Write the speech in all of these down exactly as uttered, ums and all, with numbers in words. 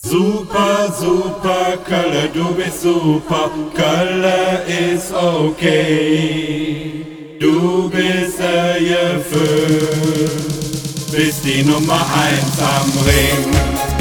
Super, super, Kölle, du bist super, Kölle ist okay. Du bist ein Gefühl, bist die Nummer eins am Ring.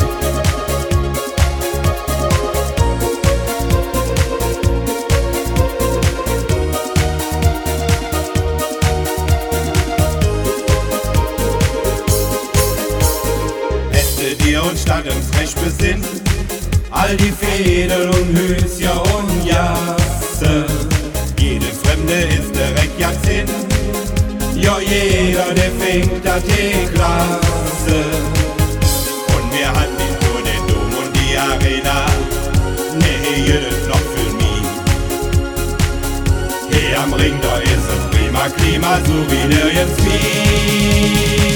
Und statt uns recht besinnt, all die Fädel und Höschen und Jasse. Jede Fremde ist direkt ganz hin, ja jeder, der fängt an die Klasse. Und wir hatten nicht nur den Dom und die Arena, nee, jedes noch für mich. Hier am Ring, da ist es prima Klima, so wie nirgends wie.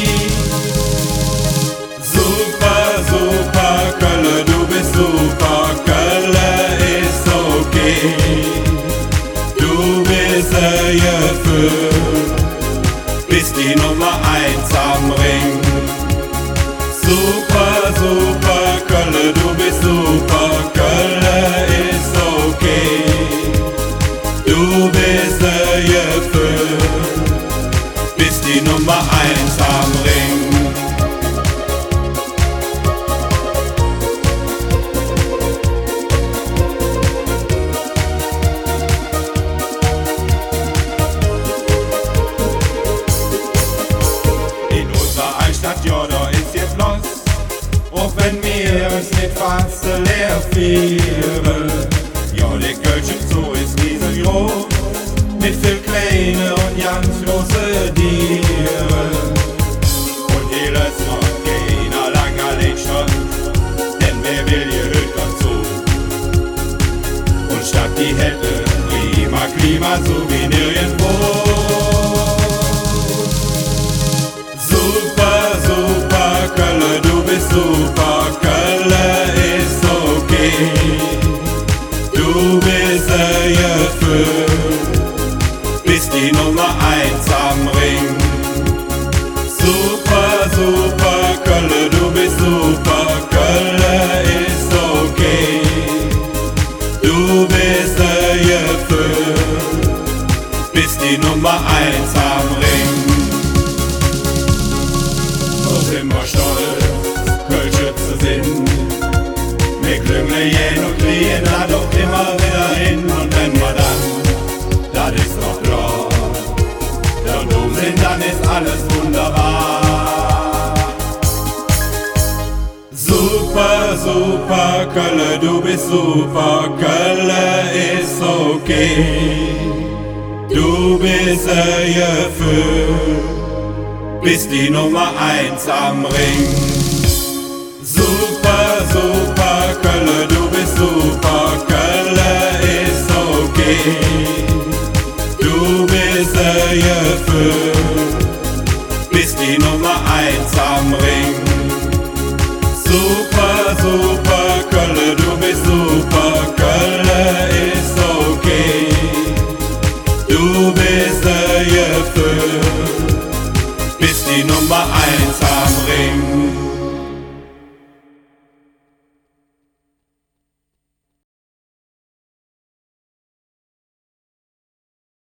Super, Kölle, du bist super, Kölle ist okay. Du bist ein Gefühl, bist die Nummer eins am Ring. Super, super, Kölle, du bist super, Kölle ist okay. Du bist ein Gefühl, bist die Nummer eins am Ring. Ja, da ist jetzt los, auch wenn wir es nicht fast leer vieren. Ja, der Kölsche Zoo ist riesengroß, mit viel kleine und ganz große Tiere. Und hier lässt noch keiner lang allein schon, denn wer will hier hört uns zu. Und statt die hätte prima Klima, so wie nirgendwo. Kölle, du bist super, Kölle ist okay. Du bist ein Gefühl, bist die Nummer eins am Ring. Super, super, Kölle, du bist super, Kölle ist okay. Du bist ein Gefühl, bist die Nummer eins am Ring. Sind wir stolz, Kölsche zu sind. Wir klüngeln und kriegen da doch immer wieder hin. Und wenn wir dann, das ist doch klar, der Dom sind, dann ist alles wunderbar. Super, super, Kölle, du bist super, Kölle ist okay. Du bist ein Gefühl, bist die Nummer eins am Ring. Super, super, Kölle, du bist super, Kölle ist okay. Du bist ein Gefühl, bist die Nummer eins am Ring. Super, super, Kölle, du bist super, Kölle ist okay. Du bist ein Gefühl, bist die Nummer eins.